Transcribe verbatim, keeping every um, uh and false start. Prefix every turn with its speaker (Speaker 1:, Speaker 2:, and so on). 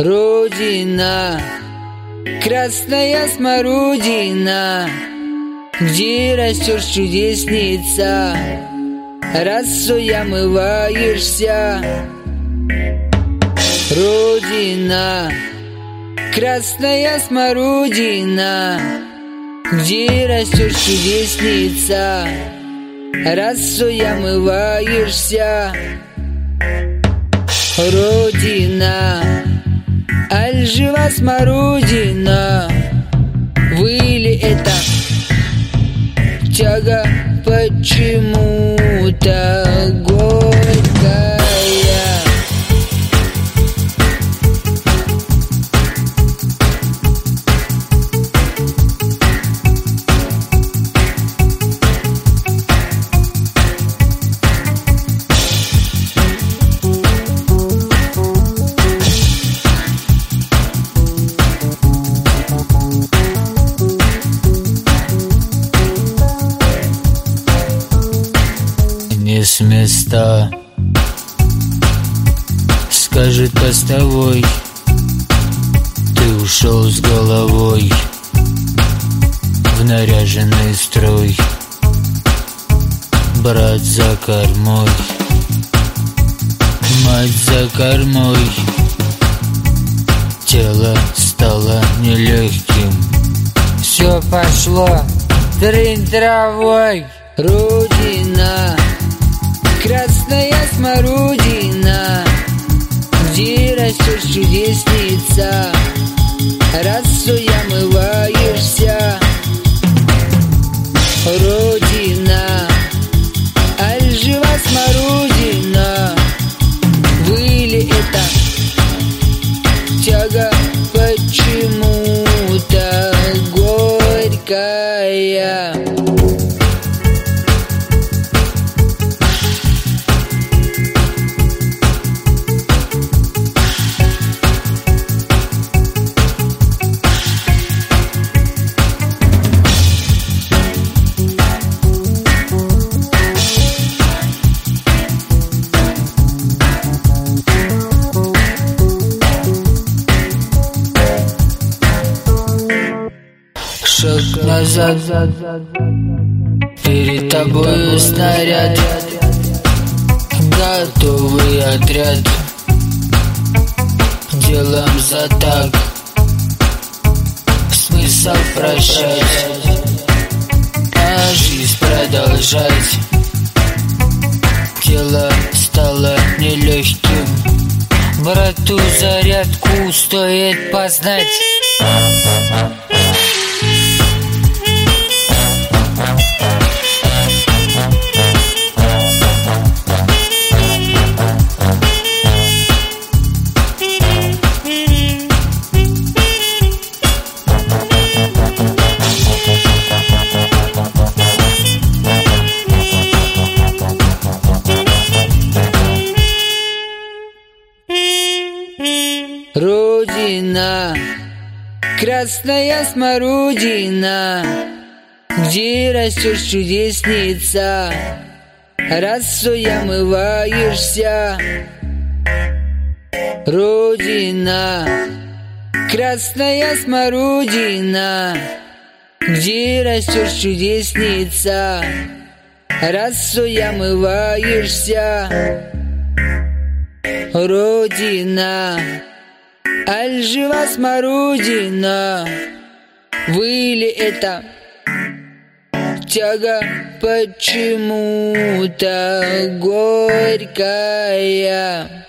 Speaker 1: Родина, красная смородина, где растешь чудесница, росой омываешься. Родина, красная смородина, где растешь чудесница, росой омываешься. Родина, аль жива смородина, выли это тяга почему-то горькая.
Speaker 2: Не с места, скажет постовой, ты ушел с головой в наряженный строй. Брат за кормой, мать за кормой, тело стало нелегким.
Speaker 1: Все пошло трынь травой. Родина, красная смородина, где растешь чудесница, росой омываешься. Родина, аль жива смородина, выли это тяга почему-то горькая.
Speaker 2: Шаг назад, перед тобою снаряд, готовый отряд, делом за так. Смысл прощать, а жизнь продолжать. Тело стало нелегким, брату зарядку стоит познать.
Speaker 1: Родина, красная смородина, где растешь чудесница, росой омываешься. Родина, красная смородина, где растешь чудесница, росой омываешься. Родина, аль жива смородина, выли это тяга почему-то горькая.